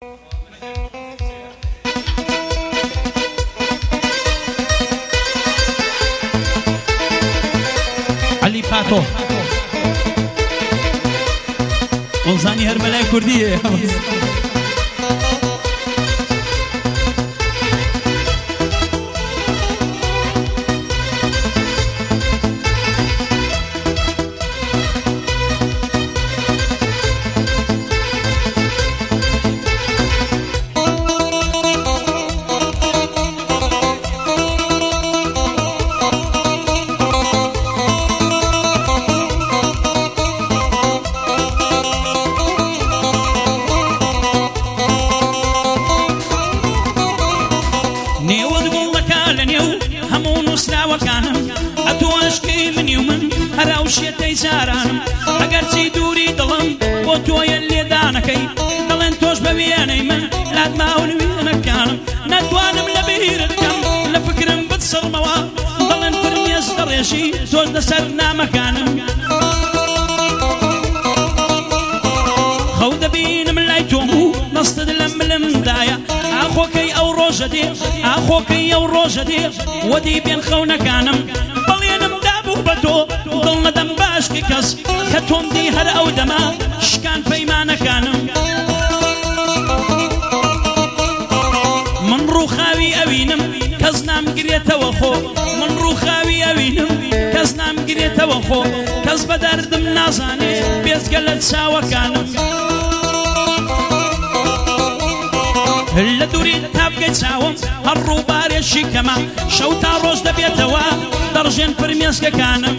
علي فاتو وزاني هرملاي كردية شێتەی جارانم ئەگەرچی دووری دڵم بۆ تۆیە لێدانەکەی دڵێن تۆش بە وێنەی من لات ماون وێنەکانم ناتوانم لە بیرت بکەم لە فکرم بتسڵمەوە دڵێن فرمێش دەڕێژی تۆش لەسەر نامەکانم خەو دەبینم لای تۆم و دەستت لە ملمدایە ئاخۆکەی ئەو ڕۆژە دێ ئاخۆکەی ئەو ڕۆژە دێ وەدی بێن خەونەکانم بەڵێنم دابوو بە تۆ دڵ نەدەم باشکی کەس کە تۆم دی هەر ئەو دەما شکان پەیمانەکانم من ڕووخاوی ئەوینم کەس نامگرێتەوە خۆ من ڕووخاوی ئەوینم کەس نامگرێتەوە خۆ کەس بە دەردم نازانێ بێزگە لە چاوەکانم لە دووری تابگەی چاوم هەر ڕووبارێشی کەمە شەو تا ڕۆژ دەبێتەوە دەڕژێن فرمێسکەکانم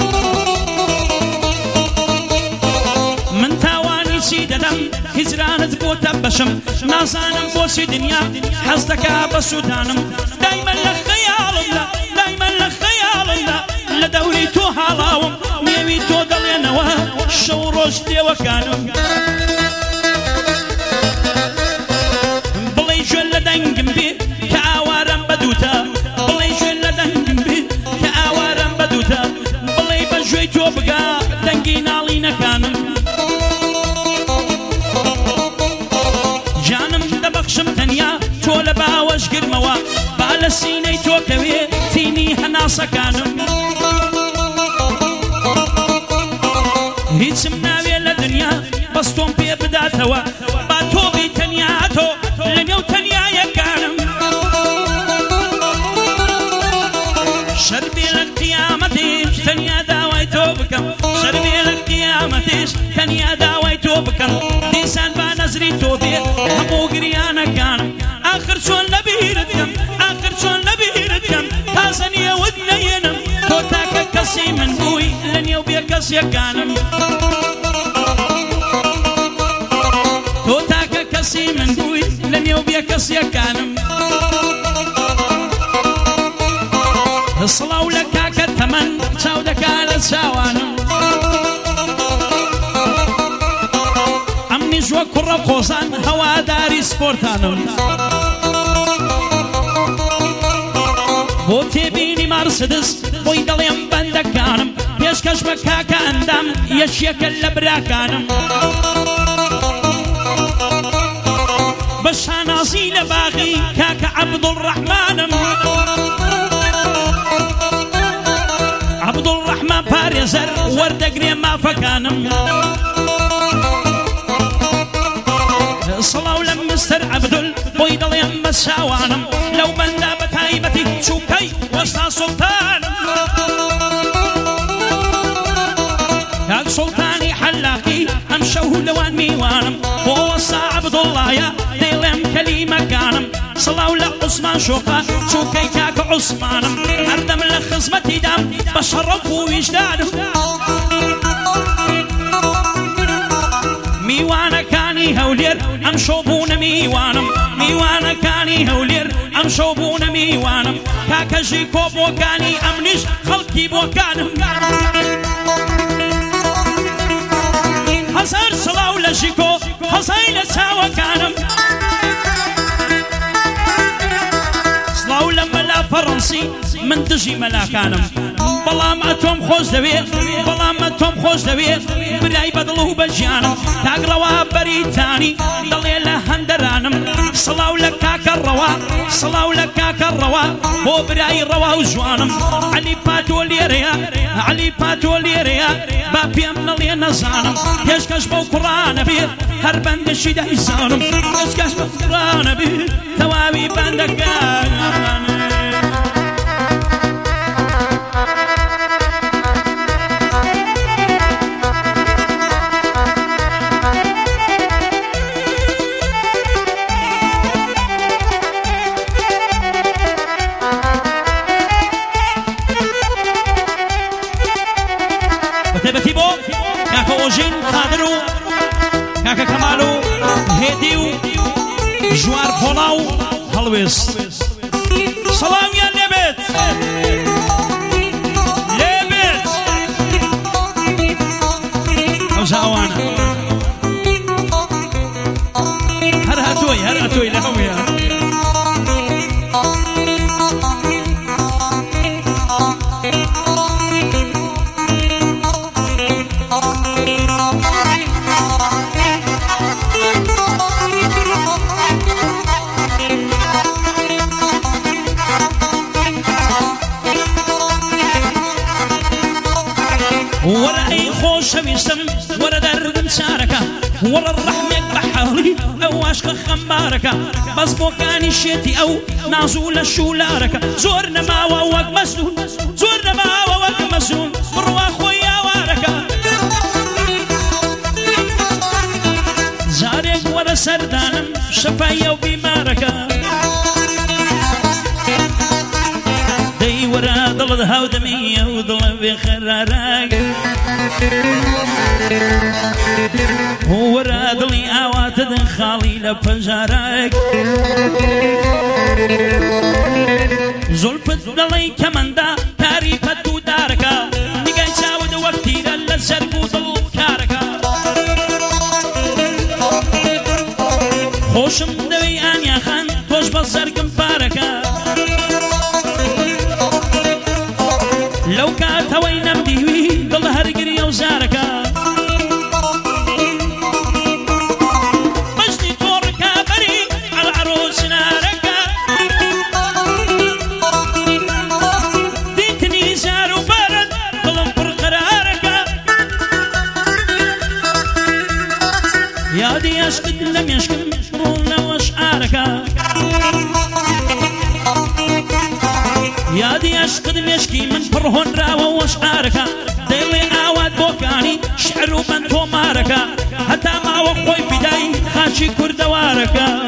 من تاوانی چی دەدەم هیجرانت بۆتە بەشم نازانم بۆچی دنیا حەز دەکا بە سوودانم دایمەن لە خەیاڵمدا دایمەن لە خەیاڵمدا لە دەوری تۆ هاڵاوم نێوی تۆ دەڵێنەوە شەو ڕۆژ دێوەکانم بڵێ ژێن لە دەنگم بێ کە ئاوارم بەدووتە بڵێ ژێن لە دەنگم بێ کە ئاوارم بەدووتە بڵێ بە ژێی تۆ بگا دەنگی ناڵینەکانم جانم دەبەخشم تەنیا تۆ لە باوەش گرمەوە با لە سینەی تۆ کەوێ تینی هەناسەکانم هیچم ناوێ لە دنیا بەس تۆم پێ بداتەوە با تۆ بی تەنیا تۆ لە نێو تەنیایەکانم شەر بێ لە قیامەتیش تەنیا داوای تۆ بکەم شەر بێ لە قیامەتیش تەنیا داوای تۆ بکەم دیسان با نەزری تۆ بێ هەموو گریانەکانم ئاخر چۆن لەبیرت کەم ئاخر چۆن لەبیرت کەم تازە نێوت نەیێنم تۆ تاکە کەسی من بووی لە نێو بێ کەسیەکانم تۆ تاکە کەسی من بووی لە نێو بێ کەسیەکانم سڵاو لە کاکە تەمەن چاو دەکا لە چاوانم ئەمنیش وە کوڕە قۆزان هەواداری سپۆرتانم بۆ تێبینی مارسدس بۆی دەڵێم بەندەکانم پێشکەش بە کاکە ئەندام یەکێکە لە براکانم بە شانازی لە باغی کاکە عەبدوڵڕەحمانم عەبدوڵڕەحمان پارێزەر وەردەگرێ مافەکانم سڵاو لە مستەر عەبدول بۆی دەڵێم بە چاوانم لەو بەندە بە تایبەتی چووکەی وەستا سوڵتانم کاک سوڵتانی حەلاقی ئەم شەو لەوان میوانم بۆ وەستا عەبدوڵڵایە دەیڵێم کەلیمەکانم سڵاو لە عوسمان شۆقە چووکەی کاکە عوسمانم هەردەم لە خزمەتیدام بە شەڕەف و ویژدانم میوانەکانی هەولێر ئەم شەو بوونە میوانم میوانەکانی هەولێر ئەم شەو بوونە میوانم کاکەژی کۆبۆکانی ئەمنیش خەڵکی بۆکانم هەزار سڵاو لە ژیکۆ هەزای لە چاوەکانم سڵاو لە مەلا فەڕەنسی من دژی مەلاکانم بەڵام ئەتۆم خۆش دەوێت بەڵام ئەتۆم خۆش دەوێت برای بەدڵ و بەژیانم تاگڕەوە بەریتانی دەڵێ لە هەندەران سڵاو لە کاکە ڕەوا سڵاو لە کاکە ڕەوا بۆ برای ڕەوا و جوانم عەلی پاتۆ لێرەیە عەلی پاتۆ لێرەیە با پێم نەڵێ نەزانم پێشکەش بەو کوڕانە بێت هەر بەندەشی دەیزانم پێشکەش بەو کوڕانە بێت تەواوی بەندەکان تبتي بو كاكا اوجين قادرو كاكا كمالو هيديو جوار بولاو هلويس سلام يا لبت لبت اوزاوانا هر هاتوي لهويا ولا أي خوش ويسم ولا دردم ساركة ولا الرحمة بحالي أو عشق خمباركة بس بوكاني شيتي أو نازول الشولاركة زورنا ما ووق مسنون زورنا ما ووق مسنون بروا خويا واركة زارق ولا سردانم شفايا وبماركة دي ورا ضل هاودمية وضل بخراراك ورا ضلي آوات دخالي لبجاراك زلفت ضلي كمندا تاريفت وداركا نقاي ساود وقتي للزرق وضل كاركا خوشم دوي آن يا خان توش بزرق مباركا لو كانت وين بديوي ضل هرقري وزاركا مجدي توركا بري على العروس ناركا ديتني زار وبرد ضل قراركا يا دي اشقد لم يشكم رونا واشعاركا يا دي اشقد مشكي من فرهن راوة واشعاركا ديلي آواد بوكاني شعر وبنتو ماركا حتى ما وخوي بداي خاشي كردواركا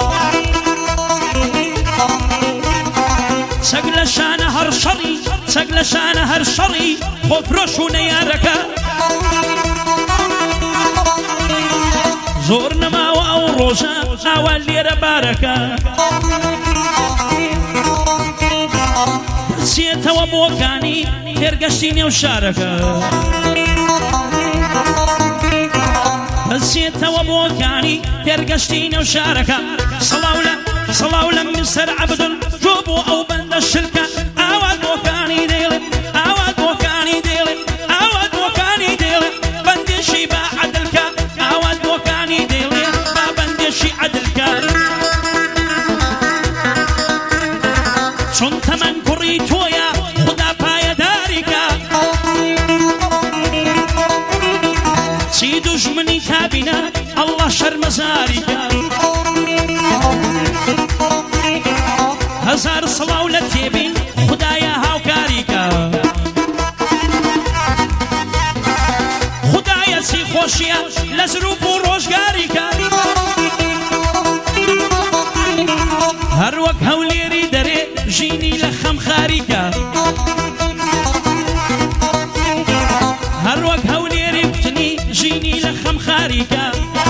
سقل شان هرشري سقل شان هرشري خفرش ونياركا زورنا ما واو روشا اول ليرة باركا سيتا وبوكاني ترقشتيني وشاركا سيتا وبوكاني ترقشتيني وشاركا صلاولا مستر عبد الجوبو او بند الشلكة اواد بوكاني ديلي اواد بوكاني ديلي اواد بوكاني ديلي بندشي با عدلكا اواد بوكاني ديلي با بندشي عدلكا شنت من كريتويا خدا باي داركا سي دجمني كابنا الله شر مزاركا هزار صلاة لتيبين خدايا هاوكاريكا خدايا سي خوشيا لزروب وروشغاريكا هر وقت هوليري دري جيني لخم خاريكا هر وقت هوليري بتني جيني لخم خاريكا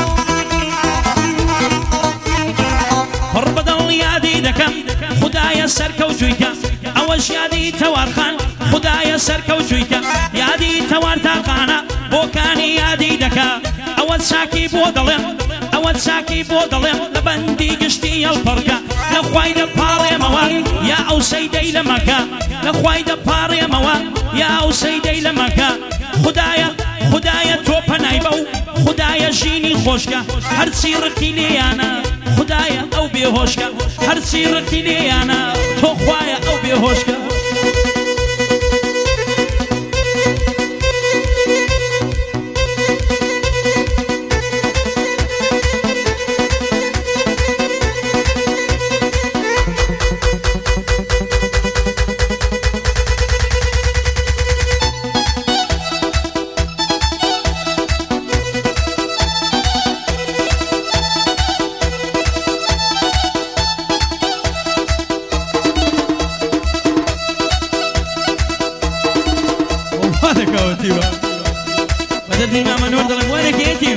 فربدل يادي دكم خدايا سركوجويكا اوش يادي توارخان خدايا سركوجويكا يادي توار تاقانا بوكاني يادي دكا اول ساكي بودلم اول ساكي بودلم لبندي قشتي الفرقة لخواي دباري موان يا او سيدي لمكا لخواي دباري موان يا او سيدي لمكا خدايا توبا نايبو خدايا جيني خوشكا هرسي رقي ليانا خدايا او بێهۆشکە هەرچی ڕقی لێیانە تۆ خوایە ئەو بێهۆشکە بدل ما منور ضرب وينك يا تيو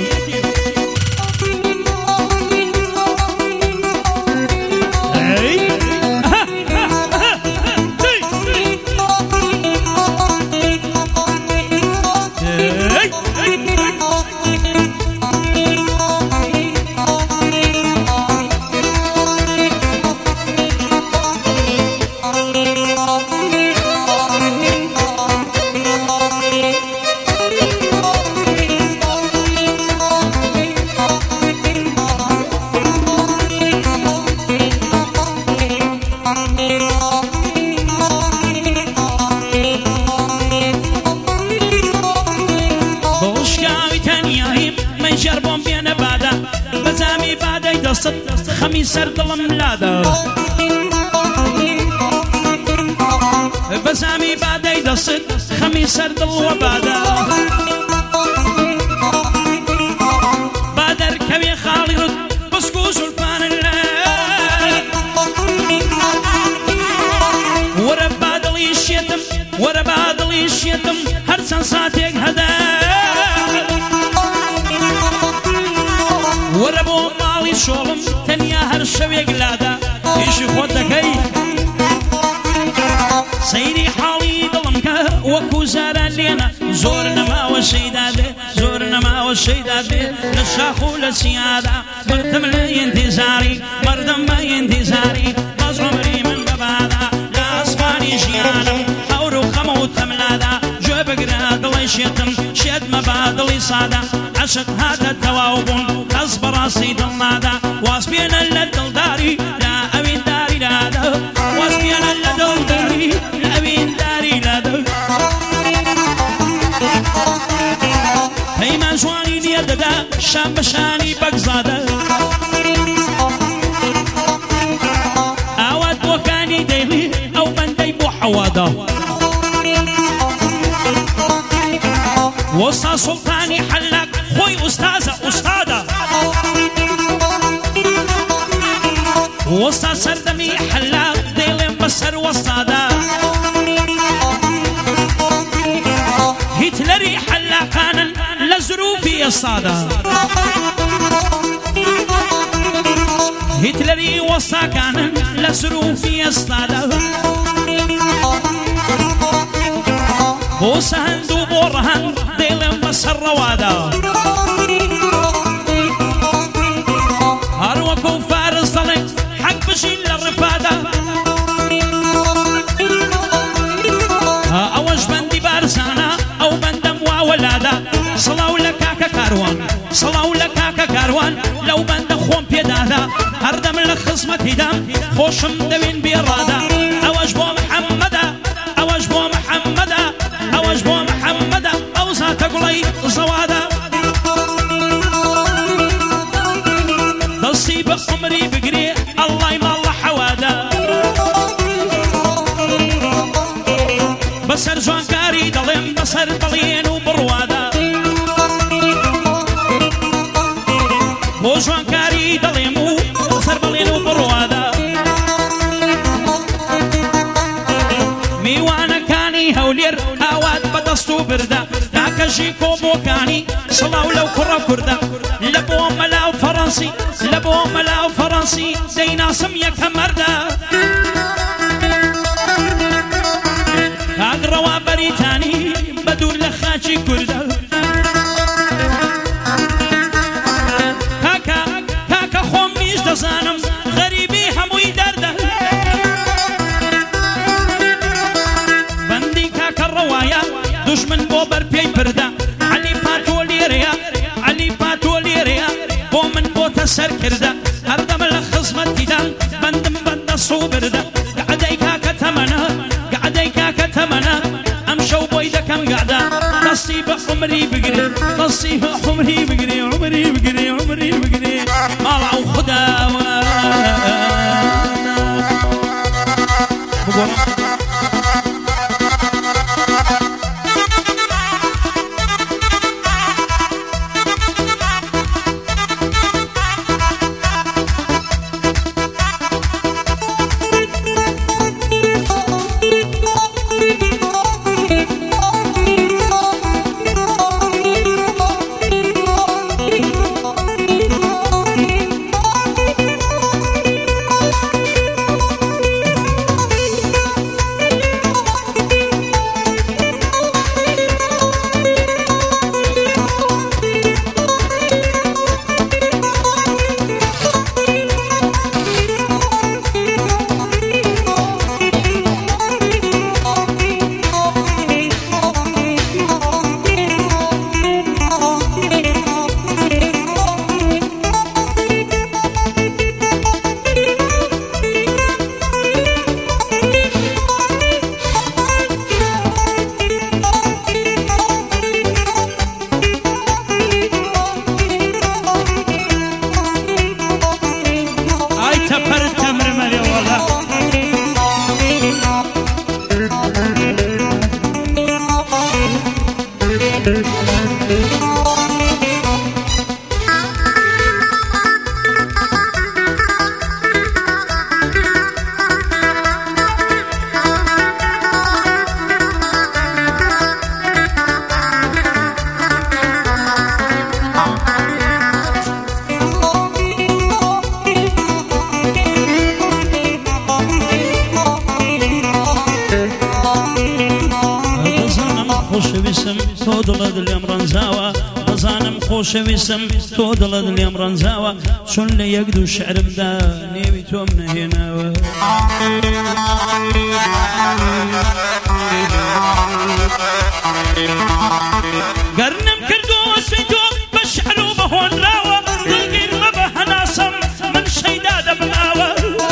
خەمی سەر دڵم لادا بەزامی بادەی دەست خەمی سەر دڵ وە بادا با دەرکەوێ خاڵی ڕوت بسک و زولفانن لە وەرە با دڵی شێتم وەرە با دڵی شێتم هەر چەند ساتێک هەدا وەرە بۆ ماڵی شۆڵم تەنیا هەر شەوێک لادا ئیشی خۆت دەکەی سەیری حاڵی دڵم کە وەکو زاران لێنە زۆر نەماوە شەیدا بێ زۆر نەماوە شەیدا بێ لە شاخ و لە چیادا بڵتم لە ئینتیزاری مەردەم بە ئینتیزاری بەز عومری من بەبادا لە ئەسمانی ژیانم هەور و خەمە و تەملادا گوێ بگرە دڵی شێتم شێت مەبا دڵی سادا عەشق هاتە تەواو بوون قەس بەڕاستی دڵنادا واز بێنە لە دڵداری لە ئەوین داری لادا واز بێنە لە دڵداری لە ئەوین داری لادا پەیمان جوانی لێ دەدا شام بەشانی بەگزادە ئاوات بۆکانی دەیڵی ئەو بەندەی بۆ حەوادا وەستا سوڵتانی حەلاک خۆی ئوستازە ئوستادە وەستا سەردەمی حەلاک دەیڵێم بەسەر وەستادا هیتلەری حەلاکانن لە زروفی ئێستادا هیتلەری وەستاکانن لە زروفی ئێستادا بۆ سەهەند و بۆ ڕەهەند دەیڵێم بەسەر ڕەوادا هەر وەکو فارس دەڵێ حەق بژین لە ڕفادا ئەوەش بەندی بارزانە ئەو بەندەم واوەلادا سڵاو لە کاکە کاروان سڵاو لە کاکە کاروان لەو بەندە خۆم پێدادا هەردەم لە خزمەتیدا خۆشم دەوین بێڕادا ئەوەش بۆ محەممەدا ئەوەش بۆ محەممەدا ئەوەش بۆ محەممەدا ئەو زاتە گوڵەی زەوادا دەستی بە عومری بگرێ ئەڵڵای ماڵ لە حەوادا بەسەر جوانکاری دەڵێم بەسەر بەڵێن و بڕوادا بۆ جوانکاری دەڵێم و بەسەر بەڵێن و بڕوادا میوانەکانی هەولێر ئاوات بەدەست و بردا کاکەژی کۆبۆکانی سڵاو لەو کوڕە کووردا لە بۆ مەلاو فەڕەنسی لە بۆ مەلاو فەڕەنسی دەیناسم یەکە مەردا کاگڕەوا بەریتانی بە دوور لە خاچی کووردا کاکە خۆم میش دەزانم غەریبی هەمووی دەردە بەندی کاکە ڕەوایە دوژمن بۆ بەرپێی پردا عەلی پاتۆ لێرەیە عەلی پاتۆ لێرەیە بۆ من بۆتە سەر کردە هەردەمە لە خزمەتیدا صوبردا قعديكا كتمنا قعديكا كتمنا امشو بويدكم قعدا نصيب عمري بقري نصيب عمري بقري عمري بقري عمري بقري طالعوا خداوة خوشویستم تو دلت لیم رنزاوه چون لیک دو شعرم دا نیمی تو من هناوه قرنم کردو اسمی تو بشعرو بهون راوه دلگیر مبه ناسم من شیداده بناوه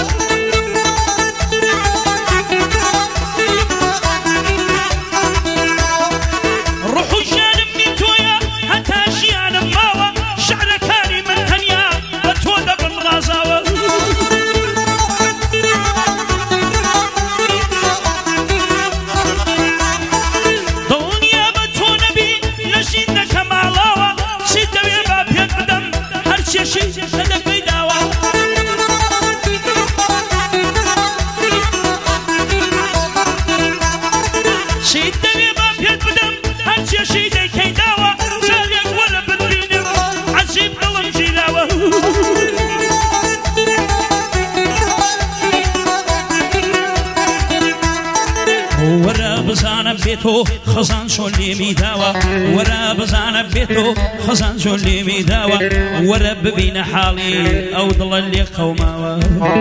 بيتو خزان شولي ميداوا ورا بزانا بيتو خزان شولي ميداوا ورا ببين حالي او ضل اللي قوماوا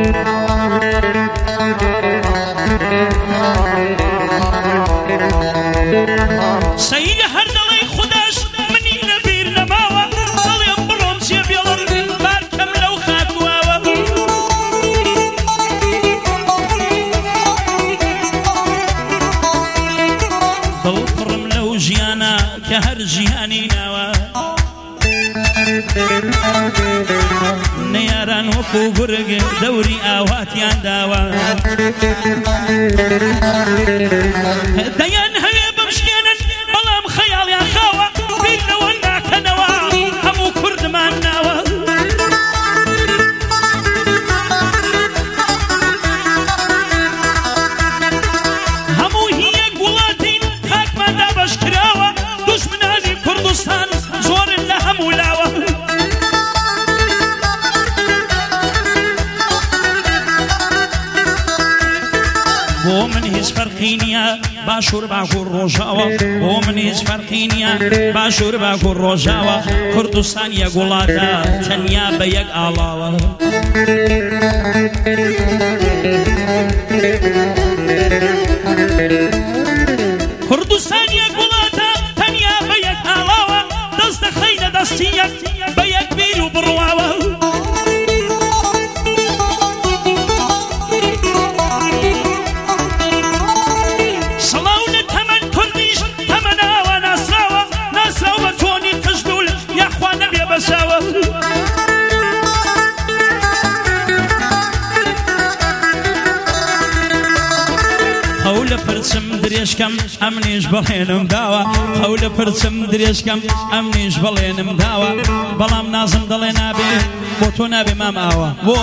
سيد هردلي خداش مني نبير نماوا ضل ينبرهم سيب يلم باركم لو خاتواوا ضل لو جيانا كهر جياني نوا نياران وكو برق دوري آواتيان داوا ديان هيا بمشكينا بلام خيال يا خاوة بينا وانا كنوا همو كرد ما ناوا همو هي قولاتين خاك ما دابش كراوة دوش من هذه كردستان زور الله همو لاوة ومن هز فرقينيا باشور باكور روجاوا ومن هز فرقينيا باشور باكور روجاوا كردستان يا غولاتا تنيا بيك آلاوا كردستان يا غولاتا تنيا بيك آلاوا دست خينا دستيا بيك بيرو برواوا درێژکەم ئەمنیش بەڵێنم داوە قەو لە پرچم درێژکەم ئەمنیش بەڵێنم داوە بەڵام نازم دەڵێ نابێ بۆ تۆ نابێ مام ئاوە بۆ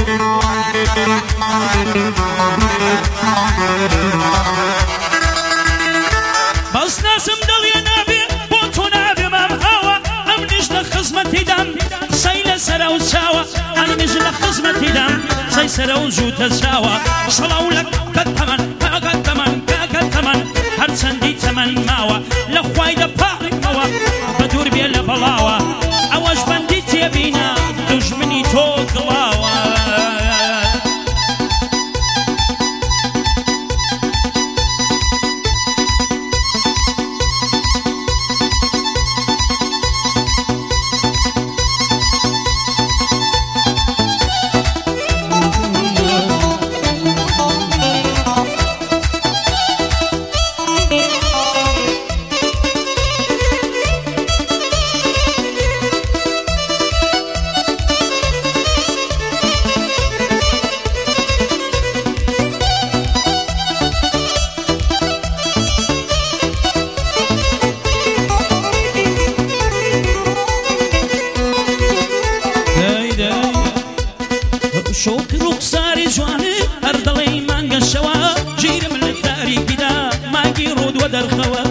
بەس نازم دەڵێ نابێ بۆ تۆ نابێ مام ئاوە ئەمنیش لە خزمەتیدام قسەی لە سەرە و چاوە ئەمنیش لە خزمەتیدام قسەی سەرە و زووتە چاوە سەڵاو لە کەتەمەن کاکەتەمەن کاکەتەمەن هەرچەندی تەمەن ماوە لە خوای دەپاڕێمەوە بە دوور بێ لە بەڵاوە ئەوەش بەندی تێبینە دوژمنی تۆ گڵاوە شوق رخساری جوانه هر دڵی مانگەشەوە ژیرم لە تاریکیدا ماگی ڕۆد وە دەرخەوە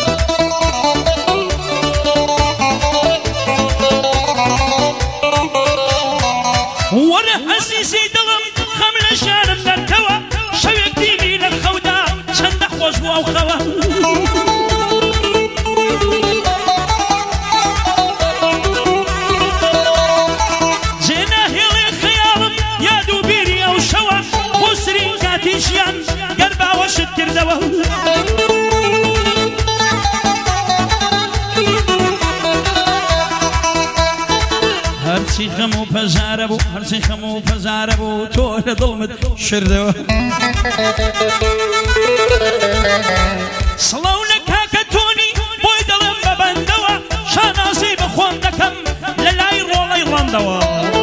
وەرە عەزیزی دڵم خەم لە شارم دەرکەوە شەوێک دیمی لە خەودا چەندە خۆش بووە و خەوە ژیان گەر باوەشت کردەوە هەرچی خەم و پەژارە بوو هەرچی خەم و پەژارە بوو تۆ لە دڵمت شردەوە سڵاو لە کاکە تۆنی بۆی دڵم بەبەندەوە شانازی بە خۆم دەکەم لە لای ڕۆڵەی ڕەندەوە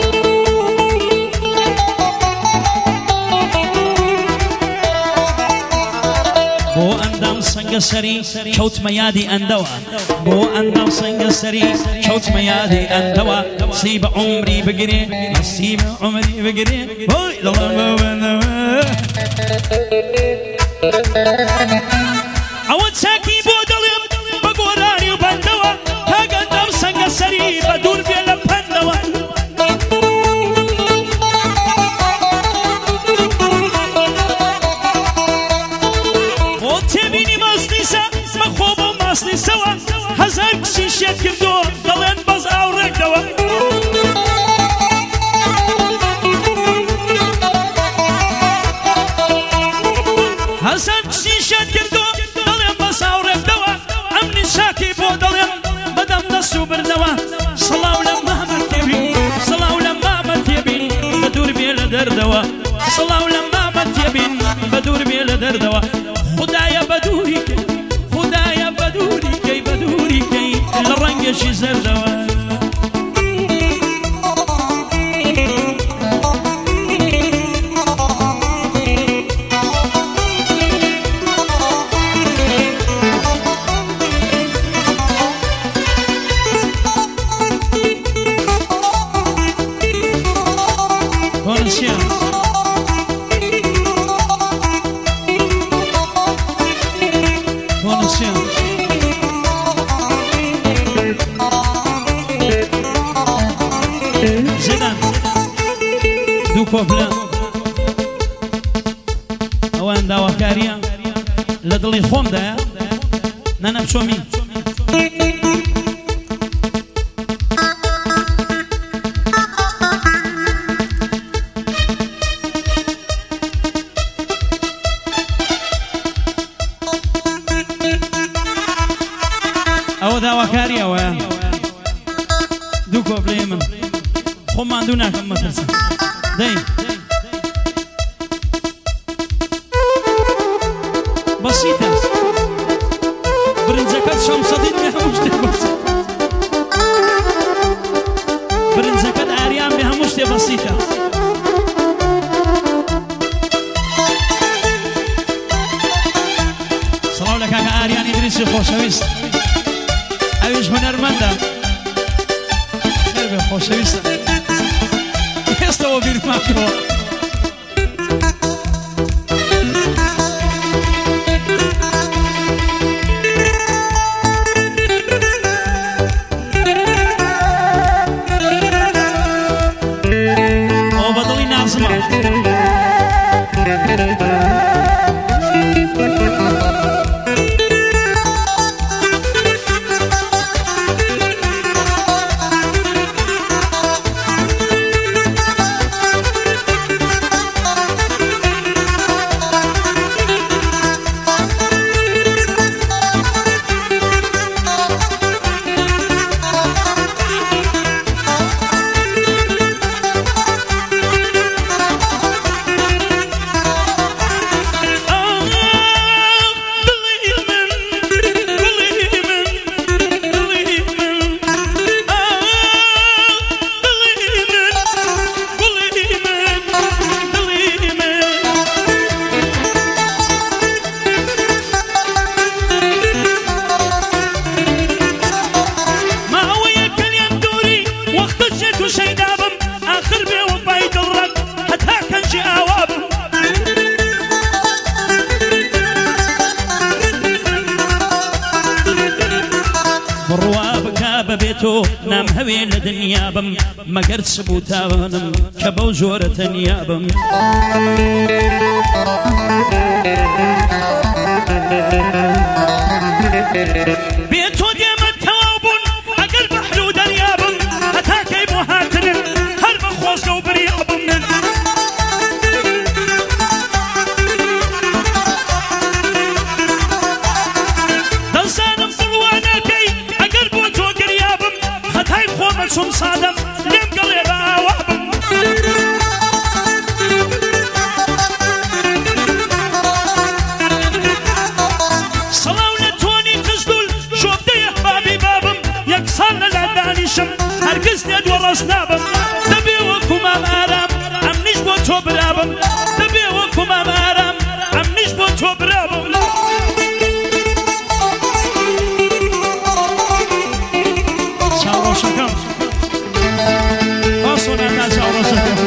بۆ ئەندام سەنگە سەری کەوتمە یادی ئەندەوە بۆ ئەندام سەنگە سەری کەوتمە یادی ئەندەوە سی بە عومری بگرێ سی بە عومری بگرێ بۆی دڵم بەوەندەوە ئەوە چاکی بۆ دڵێم بە گۆرانی و بەندەوە کاگەندام سەنگە سەری بە دوور بێ لە پەندەوە سەوە هەزار کچی شێت کردۆ دەڵێن بەز ئاوڕێکەوە هەزار کچی شێت کردۆ دەڵێن بەز ئاوڕێکەوە ئەمنی شاکی بۆ دەڵێن بەدەم دەست و بردەوە سڵاو لە مامە تێبین سڵاو لە مامە تێبین بە دوور بێ لە دەردەوە سڵاو لە مامە تێبین بە دوور بێ لە دەردەوە خودایە بە دووری خدایە بە دووری کەی بە دووری کەی لە ڕەنگێکی زەردەوە زیدان دوو کۆبلە ئەوان داواکاریە لە دڵی خۆمدایە نانە بچۆمی ئەوە داواکاریەوە دوو کۆبلەی من خۆمان دوو ناکەم مەترسە دەی بەسیتە برنجەکەت شەمسەدیت بێ هەموو شتێ بەسیت برنجەکەت ئاریان بێ هەموو شتێ بەسیتە خۆشەویست ئەویش هونەرمەندە خێر بێ خۆشەویستە هێستەوە بیرماکەوە ئەوە بەدڵی نازمە بێتۆ نام هەوێ لە دنیا بم مەگەر سبوتاوانم کە بەو زۆرە تەنیا بم بێتۆ دێمە تەواو بوون ئەگەر بەحر و دەریا بم هەتا کەی بۆ هاتنن هەر بە خۆزگە و بریا بم دەزانم بڵوانەکەی ئەگەر بۆ تۆ گریا بم هەتای خۆمە چۆن سادەم لێم گەڵێ بە ئاوا بم سەڵاو لە تۆنی کزدول شۆبدەیە بابی بابم یەکسان لەلا دانیشم هەرگز لێ دووەڕەش نابم دەبێ وەکو مام ئارام ئەمنیش بۆ تۆ برابم دەبێ وەکو مام ئارام ئەمنیش بۆ تۆ برابم چاوەڕۆشەکەم باسۆ ناتا چاوەڕۆشەکەم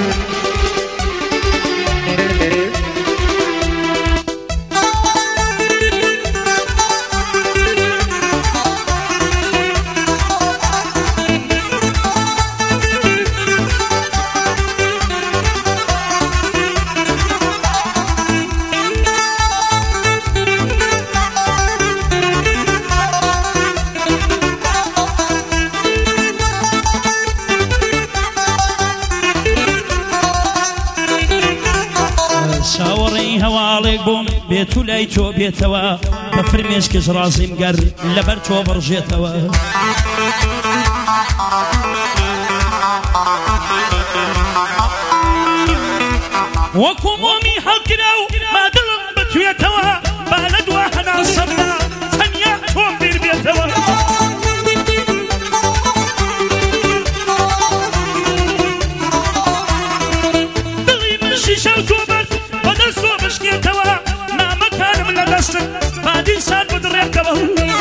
چاوەڕێی هەواڵێک بووم بێت و لای تۆ بێتەوە بە فرمێشکش ڕازیم گەر لەبەر تۆ بڕژێتەوە وەکو مۆمی هەڵگرا و مادڵم بتوێتەوە با لە دوا هەناسەمدا تەنیا تۆم بیر بێتەوە دڵی من شیشە و تۆ بەرد بەدەست تۆ بشکێتەوە نامەکانم لە دەستم با دیسان بدڕێتەوە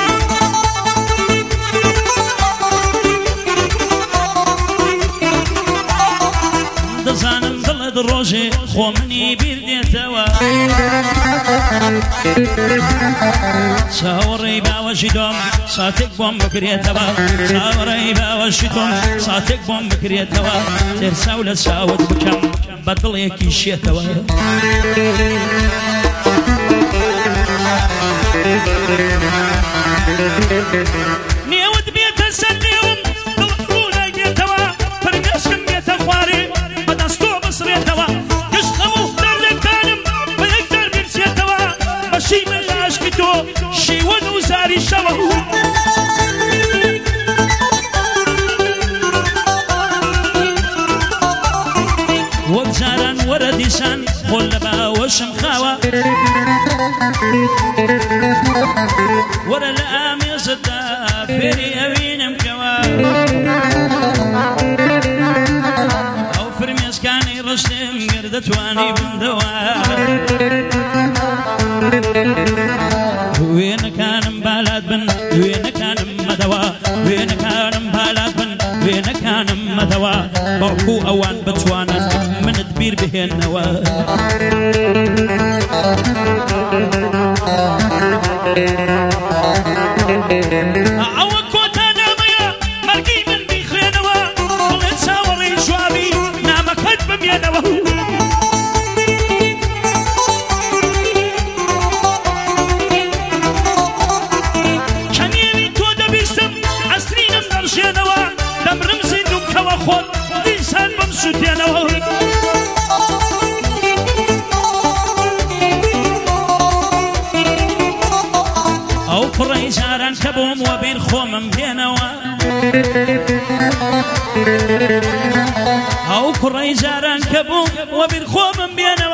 دەزانم دڵت ڕۆژێ خۆ منی بیر دێتەوە چاوەڕێی باوەشی تۆم ساتێک بۆم بکرێتەوە چاوەڕێی باوەشی تۆم ساتێک بۆم بکرێتەوە تێرساو لە چاوت بکەم بە دڵێکی شێتەوە نێوت بێتە سەر نێوم دڵ ڕوونای بێتەوە پرگەشتم بێتە خوارێ بەدەست تۆ بسرێتەوە گشت هەموو دەردەکانم بە یەکدار بیرچێتەوە بەشی من لە عەشقی تۆ شیوەن و زاری شەوە وەک جاران وەرە دیسان خۆل لە باوەشم خاوە وەرە لە ئامێزتدا فێری ئەوینم کەوە ئەو فرمێسکانی ڕشتم گردەتوانی بندەوە وێنەکانم بالات بن بەڵکو ئەوان بتوانن منت بیر بهێننەوە ئەوە کۆتانامەیە مەرگی من بیخوێنەوە بڵێن چاوەڕێی جوابی نامەکەت بمێنەوە دەمرم زیندووکەوە خۆت دیسان بم سووتێنەوە ئەو پڕەی جاران کە بووم وە بیر خۆمم بێنەوە ئەو پڕەی جاران کە بووم وە بیر خۆمم بێنەوە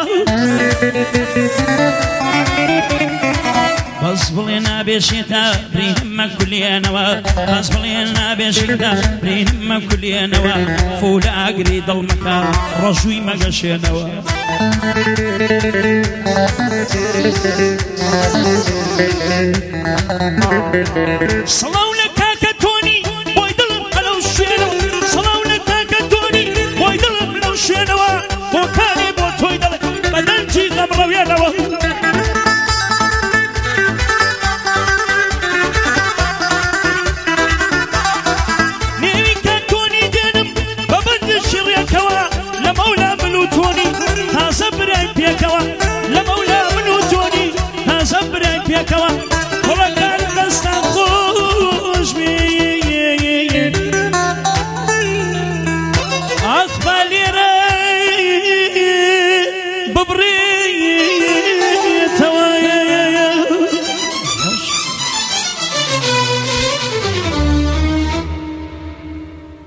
بەس بڵێ نابێشێتە برینمە کولێنەوە بەس بڵێ نابێشێتە برینمە کولێنەوە فولە ئاگری دڵمەکە ڕەژووی مەگەشێنەوە سڵاو لە کاکە تۆنی بۆی دڵم بەلەو شوێنەوە سڵاو لە کاکە تۆنی بۆی دڵم لەو شوێنەوە بۆ کارێ بۆ تۆی دڵێ بەدەنجی غەمڕەوێنەوە کوڕەکان دەستان خۆش بێ ئەخ با لێرە ببڕێ